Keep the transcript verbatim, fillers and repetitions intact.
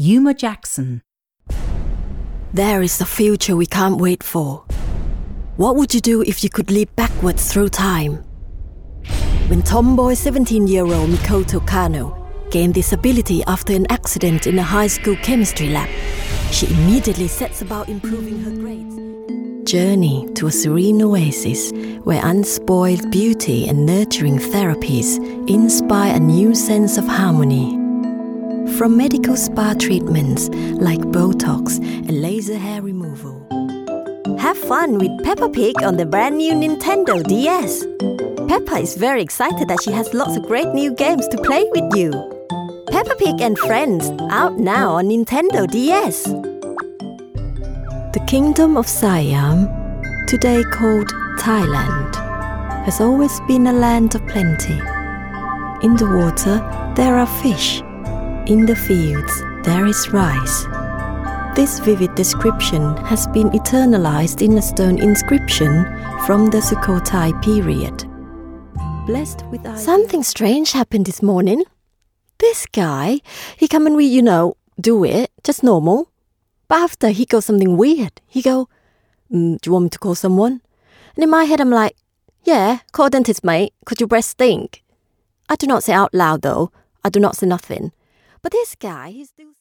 Yuma Jackson. There is a future we can't wait for. What would you do if you could leap backwards through time? When tomboy seventeen-year-old Mikoto Kano gained this ability after an accident in a high school chemistry lab, she immediately sets about improving her grades. Journey to a serene oasis where unspoiled beauty and nurturing therapies inspire a new sense of harmony. From medical spa treatments like Botox and laser hair removal. Have fun with Peppa Pig on the brand new Nintendo D S. Peppa is very excited that she has lots of great new games to play with you. Peppa Pig and Friends, out now on Nintendo D S. The Kingdom of Siam, today called Thailand, has always been a land of plenty. In the water, there are fish. In the fields, there is rice. This vivid description has been eternalized in a stone inscription from the Sukhothai period. Blessed with Something strange happened this morning. This guy, he come and we, you know, do it, just normal. But after he goes something weird. He go, mm, do you want me to call someone? And in my head I'm like, yeah, call a dentist, mate, could your breath stink? I do not say out loud though, I do not say nothing. But this guy, he's still...